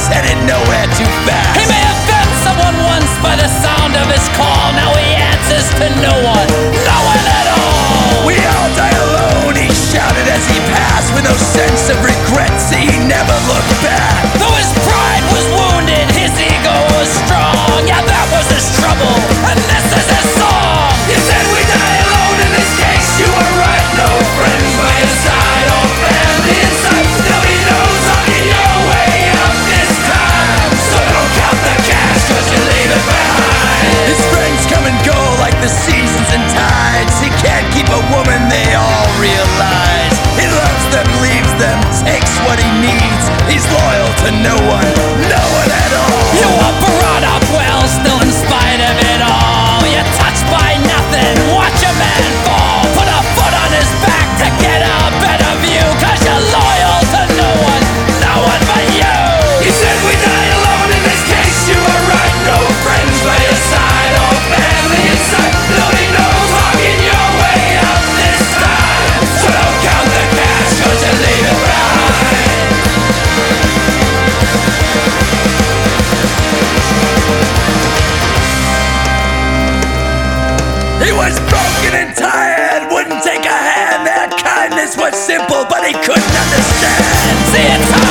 he's headed nowhere too fast. He may have been someone once by the sound of his call. Now he answers to no one at all. We all die alone, he shouted as he passed, with no sense of regret, see he never looked back. Though his pride was wounded, his ego was strong. Yeah, that was his trouble, and this is his song. You said we die alone, in this case you were right. No friends by your side or family in sight. Nobody knows I'll get your way out this time. So don't count the cash, cause you leave it behind. His friends come and go like the seasons and tides. He can't keep a woman, they all realize. He loves them, leaves them, takes what he needs. He's loyal to no one at all. You were brought up well, still in spite of it all. You're touched by nothing, watch a man fall. Put a foot on his back to get a better view, cause you're loyal to no one but you. You said we die alone, in this case you were right. No friends by your side or family in sight. Nobody knows walking your way out this time. So don't count the cash, cause you leave it behind. He was broken and tired, wouldn't take a hand. That kindness was simple, but he couldn't understand. See, it's